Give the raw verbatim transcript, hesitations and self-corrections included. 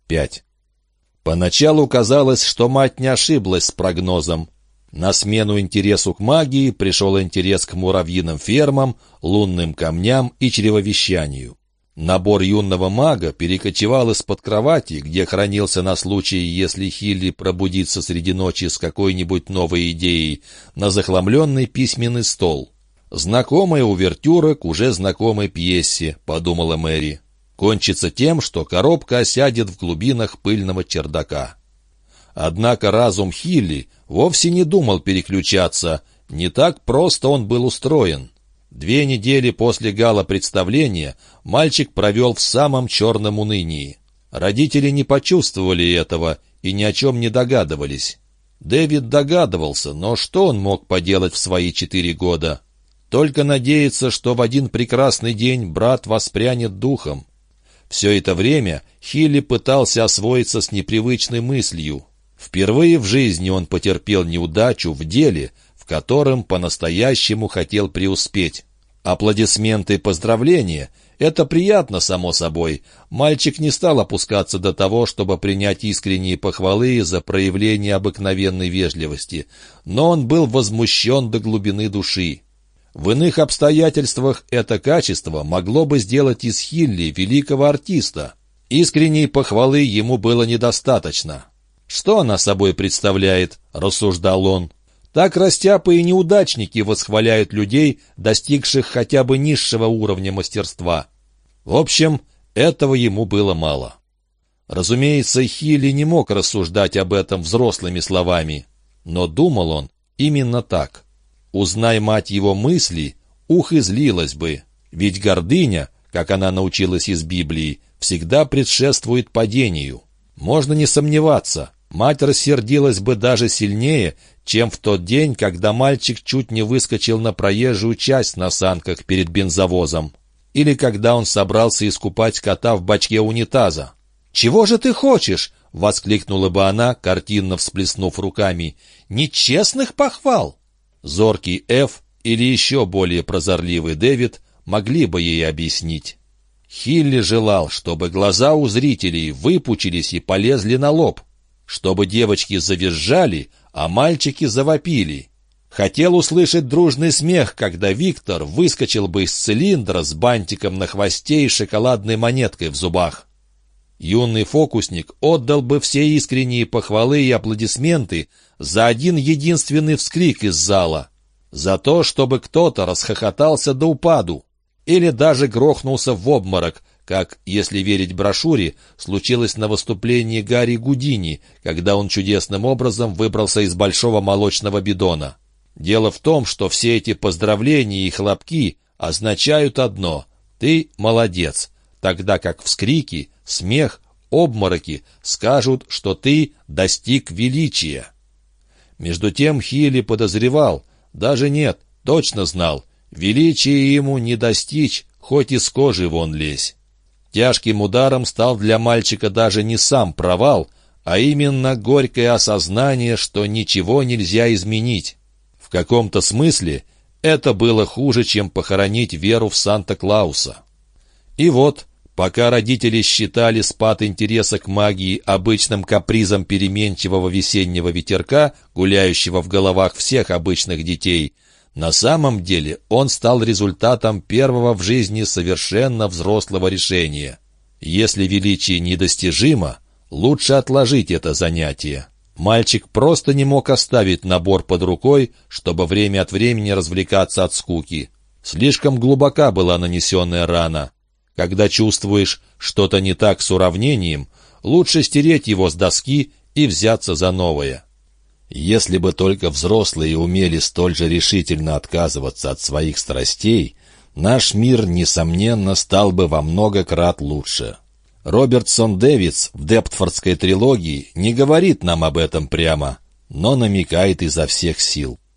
пять. Поначалу казалось, что мать не ошиблась с прогнозом. На смену интересу к магии пришел интерес к муравьиным фермам, лунным камням и чревовещанию. Набор юного мага перекочевал из-под кровати, где хранился на случай, если Хилли пробудится среди ночи с какой-нибудь новой идеей, на захламленный письменный стол. «Знакомая увертюра к уже знакомой пьесе», — подумала Мэри. «Кончится тем, что коробка осядет в глубинах пыльного чердака». Однако разум Хилли вовсе не думал переключаться, не так просто он был устроен. Две недели после гала-представления мальчик провел в самом черном унынии. Родители не почувствовали этого и ни о чем не догадывались. Дэвид догадывался, но что он мог поделать в свои четыре года? Только надеяться, что в один прекрасный день брат воспрянет духом. Все это время Хилли пытался освоиться с непривычной мыслью. Впервые в жизни он потерпел неудачу в деле, в котором по-настоящему хотел преуспеть. Аплодисменты и поздравления — это приятно, само собой. Мальчик не стал опускаться до того, чтобы принять искренние похвалы за проявление обыкновенной вежливости, но он был возмущен до глубины души. В иных обстоятельствах это качество могло бы сделать из Хилли великого артиста. Искренней похвалы ему было недостаточно. «Что она собой представляет?» — рассуждал он. «Так растяпы и неудачники восхваляют людей, достигших хотя бы низшего уровня мастерства». В общем, этого ему было мало. Разумеется, Хилли не мог рассуждать об этом взрослыми словами, но думал он именно так. Узнай мать его мысли, ух, излилась бы. Ведь гордыня, как она научилась из Библии, всегда предшествует падению. Можно не сомневаться, мать рассердилась бы даже сильнее, чем в тот день, когда мальчик чуть не выскочил на проезжую часть на санках перед бензовозом, или когда он собрался искупать кота в бачке унитаза. «Чего же ты хочешь?» — воскликнула бы она, картинно всплеснув руками. «Нечестных похвал!» Зоркий Эф или еще более прозорливый Дэвид могли бы ей объяснить. Хилли желал, чтобы глаза у зрителей выпучились и полезли на лоб, чтобы девочки завизжали, а мальчики завопили. Хотел услышать дружный смех, когда Виктор выскочил бы из цилиндра с бантиком на хвосте и шоколадной монеткой в зубах. Юный фокусник отдал бы все искренние похвалы и аплодисменты за один единственный вскрик из зала, за то, чтобы кто-то расхохотался до упаду или даже грохнулся в обморок, как, если верить брошюре, случилось на выступлении Гарри Гудини, когда он чудесным образом выбрался из большого молочного бидона. Дело в том, что все эти поздравления и хлопки означают одно — ты молодец, тогда как вскрики, смех, обмороки скажут, что ты достиг величия. Между тем Хилли подозревал, даже нет, точно знал, величия ему не достичь, хоть из кожи вон лезь. Тяжким ударом стал для мальчика даже не сам провал, а именно горькое осознание, что ничего нельзя изменить. В каком-то смысле это было хуже, чем похоронить веру в Санта-Клауса. И вот, пока родители считали спад интереса к магии обычным капризом переменчивого весеннего ветерка, гуляющего в головах всех обычных детей, на самом деле он стал результатом первого в жизни совершенно взрослого решения. Если величие недостижимо, лучше отложить это занятие. Мальчик просто не мог оставить набор под рукой, чтобы время от времени развлекаться от скуки. Слишком глубока была нанесенная рана. Когда чувствуешь что-то не так с уравнением, лучше стереть его с доски и взяться за новое. Если бы только взрослые умели столь же решительно отказываться от своих страстей, наш мир, несомненно, стал бы во много крат лучше. Робертсон Дэвидс в Дептфордской трилогии не говорит нам об этом прямо, но намекает изо всех сил.